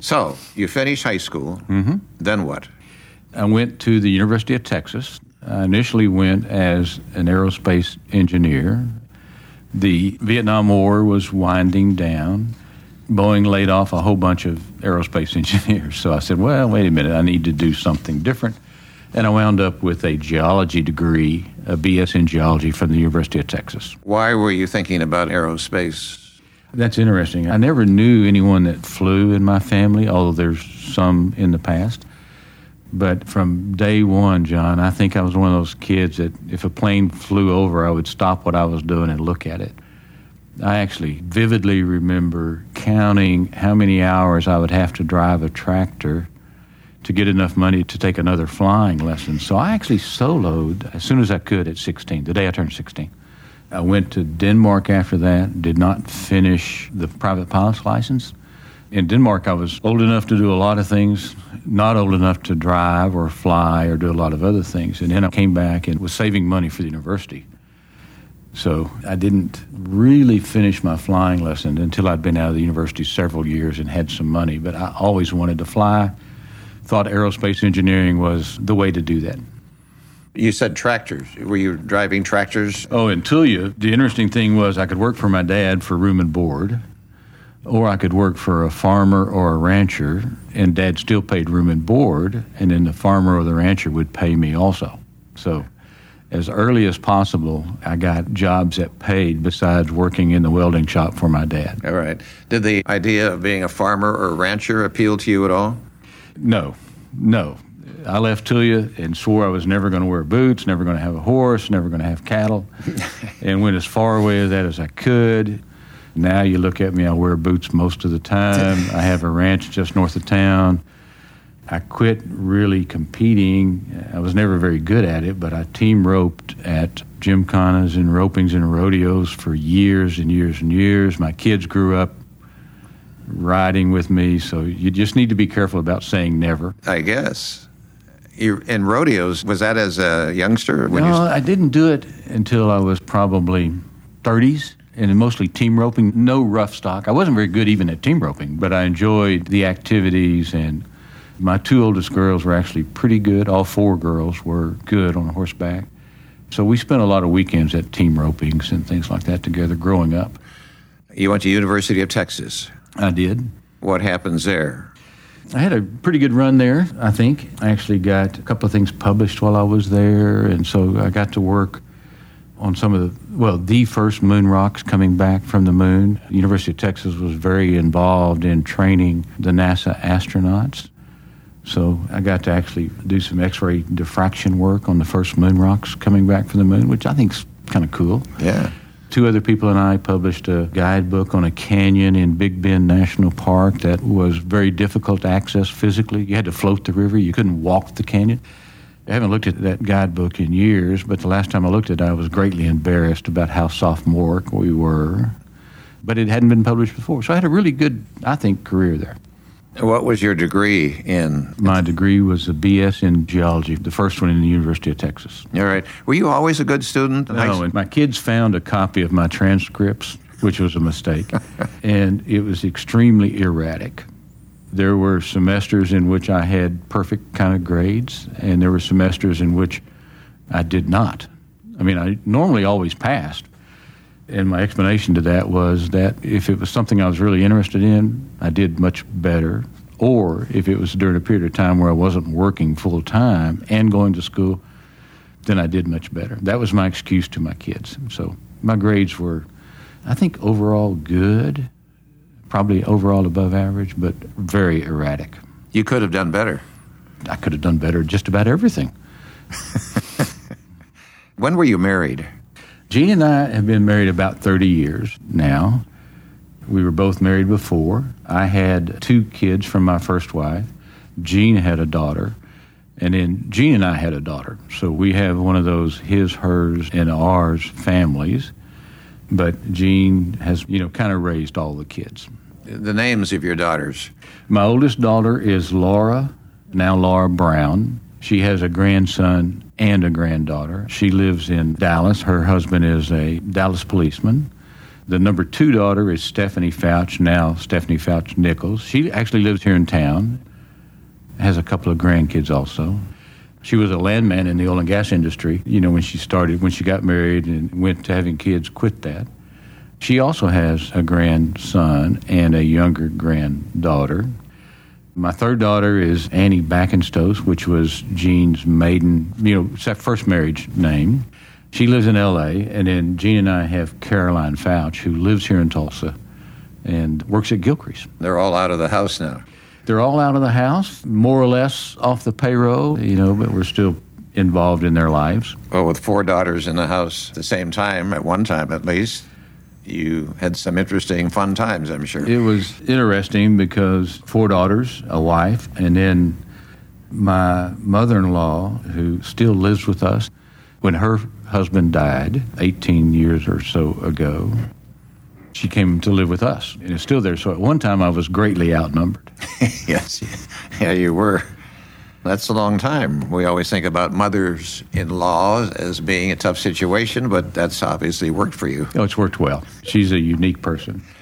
So, you finished high school. Mm-hmm. Then what? I went to the University of Texas. I initially went as an aerospace engineer. The Vietnam War was winding down. Boeing laid off a whole bunch of aerospace engineers. So I said, well, wait a minute, I need to do something different. And I wound up with a geology degree, a BS in geology from the University of Texas. Why were you thinking about aerospace? That's interesting. I never knew anyone that flew in my family, although there's some in the past. But from day one, John, I think I was one of those kids that if a plane flew over, I would stop what I was doing and look at it. I actually vividly remember counting how many hours I would have to drive a tractor to get enough money to take another flying lesson. So I actually soloed as soon as I could at 16, the day I turned 16. I went to Denmark after that, did not finish the private pilot's license. In Denmark, I was old enough to do a lot of things, not old enough to drive or fly or do a lot of other things. And then I came back and was saving money for the university. So I didn't really finish my flying lesson until I'd been out of the university several years and had some money. But I always wanted to fly, thought aerospace engineering was the way to do that. You said tractors. Were you driving tractors? Oh, in Tulia, the interesting thing was I could work for my dad for room and board, or I could work for a farmer or a rancher, and Dad still paid room and board, and then the farmer or the rancher would pay me also. So as early as possible, I got jobs that paid besides working in the welding shop for my dad. All right. Did the idea of being a farmer or a rancher appeal to you at all? No. I left Tulia and swore I was never going to wear boots, never going to have a horse, never going to have cattle, and went as far away as that as I could. Now you look at me, I wear boots most of the time. I have a ranch just north of town. I quit really competing. I was never very good at it, but I team roped at gymkhanas and ropings and rodeos for years and years and years. My kids grew up riding with me, so you just need to be careful about saying never. I guess. In rodeos, was that as a youngster? No, I didn't do it until I was probably 30s, and mostly team roping, no rough stock. I wasn't very good even at team roping, but I enjoyed the activities, and my two oldest girls were actually pretty good. All four girls were good on horseback. So we spent a lot of weekends at team ropings and things like that together growing up. You went to University of Texas. I did. What happens there? I had a pretty good run there, I think. I actually got a couple of things published while I was there, and so I got to work on some of the first moon rocks coming back from the moon. The University of Texas was very involved in training the NASA astronauts. So I got to actually do some X-ray diffraction work on the first moon rocks coming back from the moon, which I think is kind of cool. Yeah. Two other people and I published a guidebook on a canyon in Big Bend National Park that was very difficult to access physically. You had to float the river. You couldn't walk the canyon. I haven't looked at that guidebook in years, but the last time I looked at it, I was greatly embarrassed about how sophomoric we were. But it hadn't been published before. So I had a really good, I think, career there. What was your degree in? My degree was a BS in geology, the first one in the University of Texas. All right. Were you always a good student? No, and my kids found a copy of my transcripts, which was a mistake, and it was extremely erratic. There were semesters in which I had perfect kind of grades, and there were semesters in which I did not. I mean, I normally always passed, and my explanation to that was that if it was something I was really interested in, I did much better. Or if it was during a period of time where I wasn't working full time and going to school, then I did much better. That was my excuse to my kids. So my grades were, I think, overall good, probably overall above average, but very erratic. You could have done better. I could have done better just about everything. When were you married? Jean and I have been married about 30 years now. We were both married before. I had 2 kids from my first wife. Jean had a daughter. And then Jean and I had a daughter. So we have one of those his, hers, and ours families. But Jean has, kind of raised all the kids. The names of your daughters? My oldest daughter is Laura, now Laura Brown. She has a grandson and a granddaughter. She lives in Dallas. Her husband is a Dallas policeman. The number 2 daughter is Stephanie Fouch, now Stephanie Fouch Nichols. She actually lives here in town, has a couple of grandkids also. She was a landman in the oil and gas industry, when she got married and went to having kids, quit that. She also has a grandson and a younger granddaughter. My 3rd daughter is Annie Backenstoes, which was Gene's maiden, first marriage name. She lives in L.A., and then Gene and I have Caroline Fouch, who lives here in Tulsa and works at Gilcrease. They're all out of the house now. They're all out of the house, more or less off the payroll, but we're still involved in their lives. Well, with 4 daughters in the house at the same time, at one time at least, you had some interesting, fun times, I'm sure. It was interesting because 4 daughters, a wife, and then my mother-in-law, who still lives with us, when her husband died 18 years or so ago, she came to live with us and is still there. So at one time I was greatly outnumbered. Yes, yeah, you were. That's a long time. We always think about mothers-in-law as being a tough situation, but that's obviously worked for you. Oh, it's worked well. She's a unique person.